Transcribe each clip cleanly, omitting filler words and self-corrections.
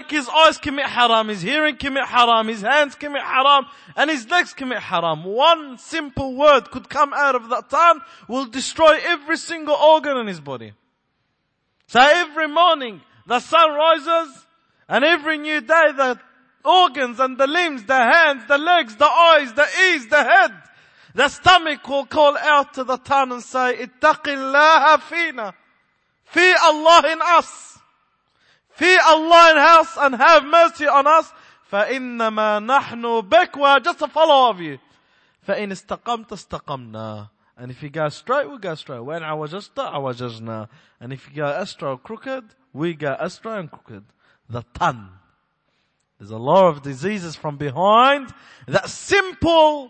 his eyes commit haram, his hearing commit haram, his hands commit haram, and his legs commit haram. One simple word could come out of that tongue, will destroy every single organ in his body. So every morning, the sun rises, and every new day, the organs and the limbs, the hands, the legs, the eyes, the ears, the head, the stomach will call out to the tongue and say, Ittaqillaha fina. Fear Allah in us. Fear Allah in us and have mercy on us. فَإِنَّمَا نَحْنُ بِكَ. We are just a follower of you. فَإِنِ اسْتَقَمْتَ اسْتَقَمْنَا. And if you go straight, we go straight. وَإِنْ عَوَجَجْتَ عَوَجَجْنَا. And if you go astray or crooked, we go astray and crooked. The tongue. There's a lot of diseases from behind that simple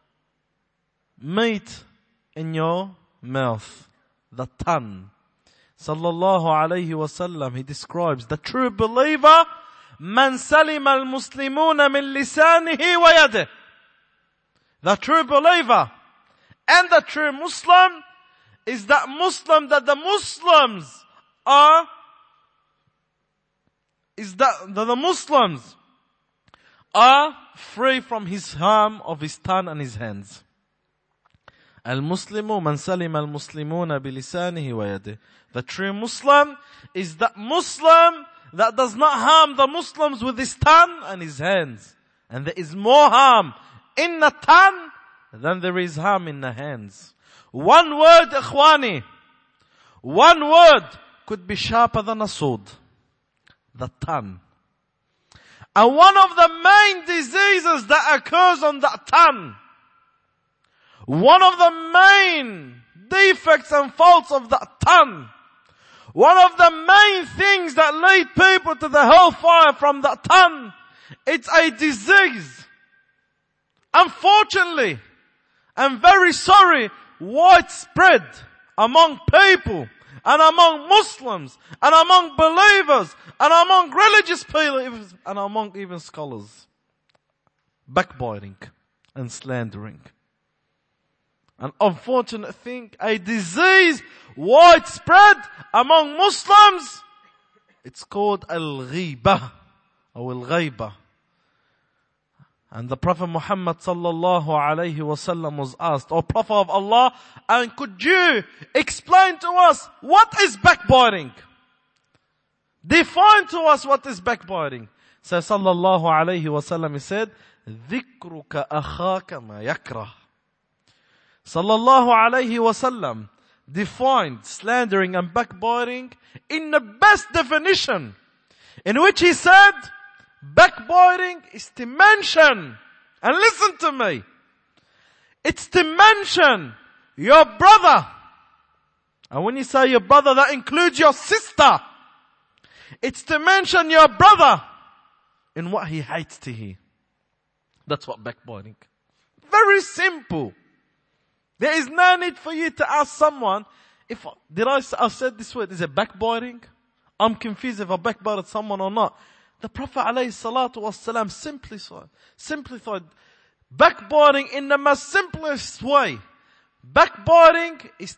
meat in your mouth. The tongue. Sallallahu alayhi wasallam, he describes the true believer, man salima al-muslimuna min lisanihi wa yadihi. The true believer and the true Muslim is that Muslim that the Muslims are, the Muslims are free from his harm of his tongue and his hands. Al-Muslimu man salima al-muslimuna bilisanihi wa yadihi. The true Muslim is that Muslim that does not harm the Muslims with his tongue and his hands. And there is more harm in the tongue than there is harm in the hands. One word, ikhwani. One word could be sharper than a sword. The tongue. And one of the main diseases that occurs on that tongue, one of the main defects and faults of that tongue, one of the main things that lead people to the hellfire from that tongue, it's a disease. Unfortunately, I'm very sorry, widespread among people and among Muslims and among believers and among religious people and among even scholars. Backbiting and slandering. An unfortunate thing, a disease widespread among Muslims. It's called al-ghibah or al-ghaibah. And the Prophet Muhammad sallallahu alayhi wasallam was asked, O Prophet of Allah, and could you explain to us what is backbiting? Define to us what is backbiting. So sallallahu alayhi wasallam, he said, ذِكْرُكَ أَخَاكَ مَا يَكْرَهُ. Sallallahu alayhi wasallam defined slandering and backbiting in the best definition, in which he said, backbiting is to mention, and listen to me, it's to mention your brother. And when you say your brother, that includes your sister. It's to mention your brother in what he hates to hear. That's what backbiting. Very simple. There is no need for you to ask someone, I said this word, is it backbiting? I'm confused if I backbited someone or not. The Prophet ﷺ simplified backbiting in the most simplest way. Backbiting is